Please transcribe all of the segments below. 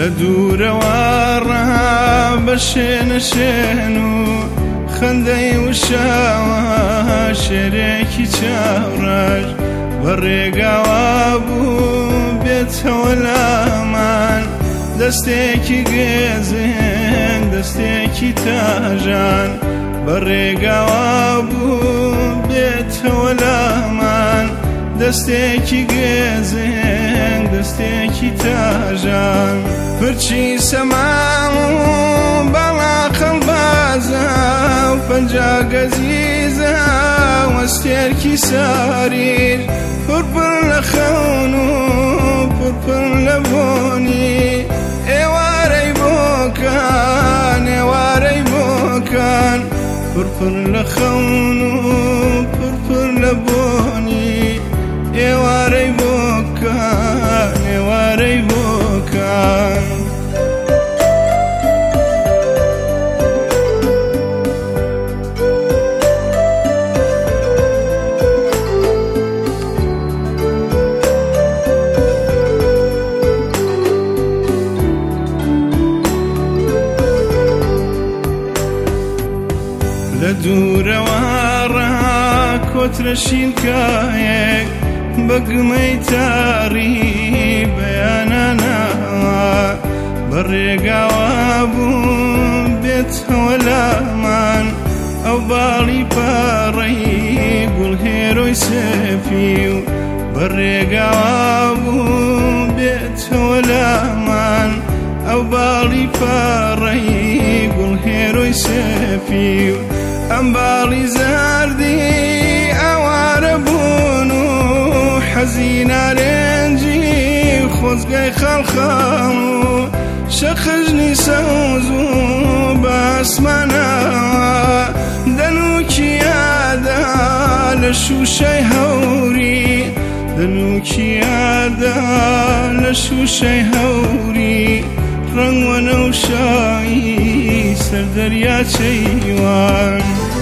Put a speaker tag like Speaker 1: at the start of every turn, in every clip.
Speaker 1: لدورەوە ڕابەشێنە شێن و خەندەی وشاوە شێرێکی چاوڕەش بەڕێگاوە بوو بێتەوە لامان دەستێکی گێزن دەستێکی تاژان بەڕێگاوە بوو بێتەوە لامان دەستێکی گێزن دەستێکی تاژان پرچی سەماڵ و باڵا خەڵبازە و پەنجا گەزیزە وەستێرکی ساریر پڕپڕ لە خەون و پڕپڕ لە بۆنی ئێوارەی بۆکان ئێوارەی بۆکان پڕپڕ لە خەون و پڕپڕ لە بۆنی ئێوارەی بۆکان ئێوارەی بۆکان لە دوورەوە ڕاکۆترە شینکایەک بەگمەی تاڕی بەیانانەوە بەڕێگاوە بوو بێتەوە لامان ئەو باڵی پاڕەی گوڵهێرۆی سەفی و بەڕێگاوە بوو بێتەوە لامان ئەو باڵی پاڕەی گوڵهێرۆی سەفی و ئەم باڵی زاردی ئەوارە بوون و حەزینە رێنجی خۆزگای خەڵخەڵ و شەقژنی سەوز و بەسمانەوە دەنووکی یادا لە شوشەی هەوری دەنووکی یادا لە شوشەی هەوری ڕەنگوە نەوشایی سەردەریاچەیوان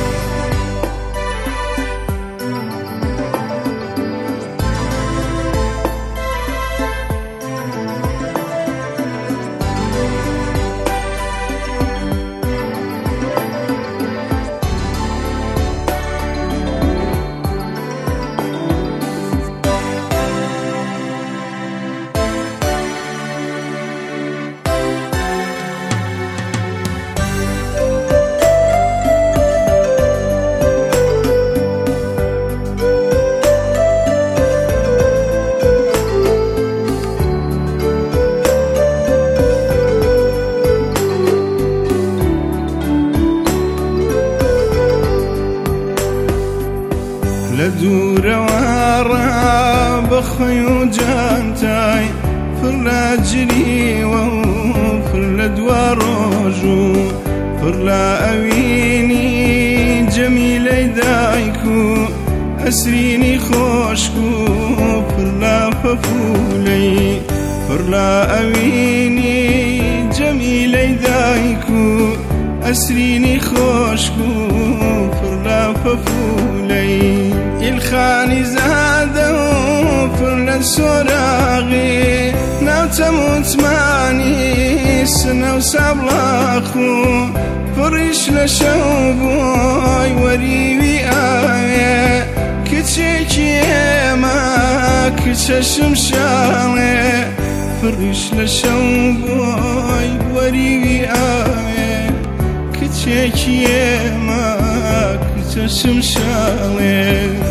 Speaker 1: لە دوورەوە ڕابەخۆی و جانتای پڕ لە جریوە و پڕ لە دوا ڕۆژ و پڕ لە ئەوینی جەمیلەی دایک و ئەسرینی خۆشک و پڕ لە پەپولەی پڕ لە ئەوینی جەمیلەی دایک و ئەسرینی خۆشک و پڕ لە پەپولەی ئیلخانی زادە و پڕ لە سۆراغی ناوچە موتمانی سنە و سابڵاخ و پڕیش لە شەو بۆی وەریوی ئاوێ کچێکی ئێمە کچە شمشاڵێ پڕیش لە شەو بۆی وەریوی ئاوێ کچێکی ئێمە کچە شمشاڵێ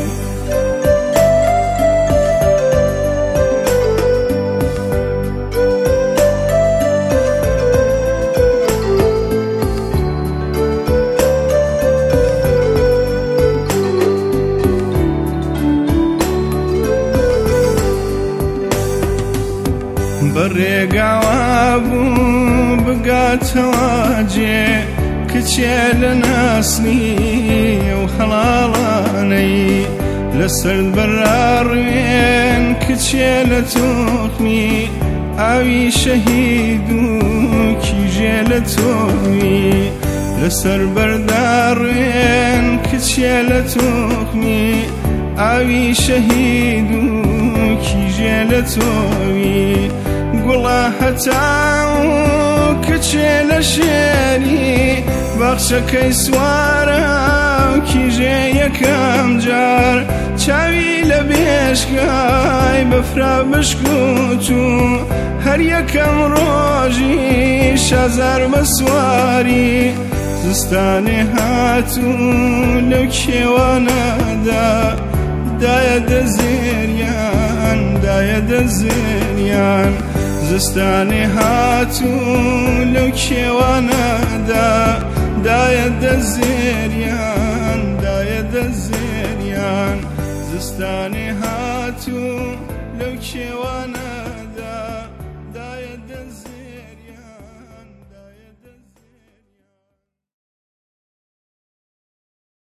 Speaker 1: بەڕێگاوە بوو بگاتەوە جێ کچێ لە ناسنی و هەڵاڵانەی لەسەر بەراڕوێن کچێ لە تۆقمی ئاوی شەهید و کیژێ لە تۆمی لەسەر بەرداڕوێن کچێ لە تۆقمی ئاوی شەهید و کیژێ لە تۆمی وڵە هەتاو کچێ لە شێری بەخشەکەی سوارە کیژێ یەکەم جار چاوی لە بێشکای بەفرا بشکوت و هەر یەکەم ڕۆژی شازار بە سواری زستانێ هاتوو لەو کێوانەدا دایە دەزێریان دایە دەزێریان زستانێ هاتوو لەو کێوانەدا دایە دەزێریان دایە دەزێریان زستانێ هاتوو لەو کێوانە